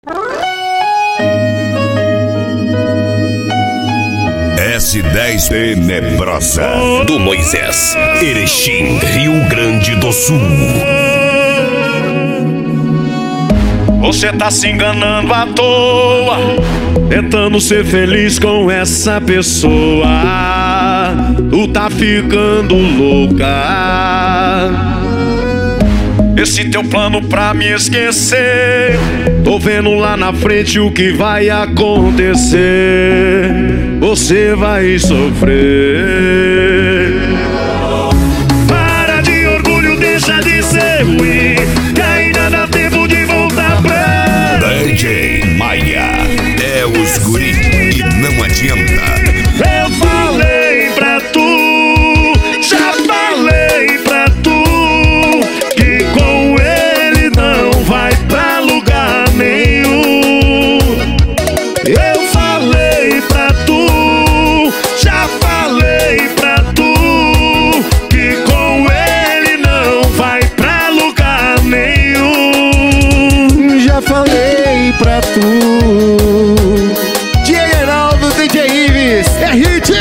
S10 Tenebrosa do Moisés, Erechim, Rio Grande do Sul. Você tá se enganando à toa, tentando ser feliz com essa pessoa. Tu tá ficando louca. Esse teu plano pra me esquecer, tô vendo lá na frente o que vai acontecer. Você vai sofrer. Para de orgulho, deixa de ser ruim, que ainda dá tempo de voltar pra DJ Maia. É os guri e não adianta. Eu falei pra tu, já falei pra tu, que com ele não vai pra lugar nenhum. Eu falei pra tu, já falei pra tu, que com ele não vai pra lugar nenhum. Já falei pra tu. DJ Geraldo, DJ Ives, é hit!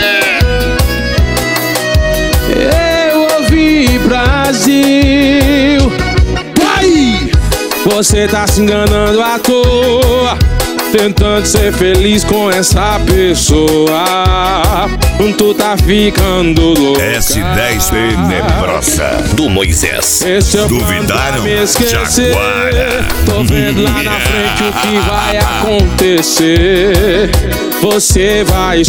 Eu ouvi Brasil. Vai! Você tá se enganando à toa, tentando ser feliz com essa pessoa. Tu tá ficando louca. S10 Tenebrosa do Moisés. Esse é o Duvidaram? plano pra me esquecer. Jaguara. Tô vendo lá na frente o que vai acontecer. Você vai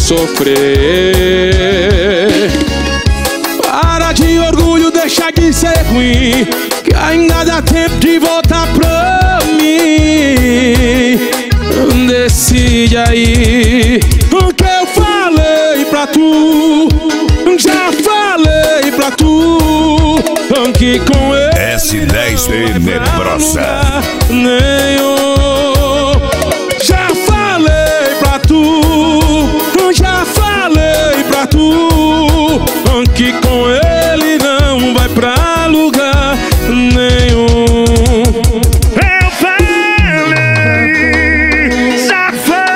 sofrer. Para de orgulho, deixa de ser ruim, que ainda dá tempo de voltar pra mim. Decide aí o que eu falei pra tu. Já falei pra tu, que com ele S10 Tenebrosa. nenhum. Já falei pra tu, já falei pra tu, que com ele não vai pra lugar nenhum. Eu falei, já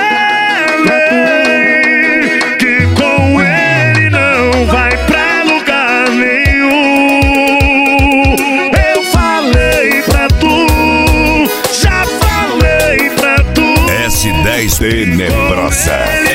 falei, que com ele não vai pra lugar nenhum. Eu falei pra tu, já falei pra tu, S10 Tenebrosa.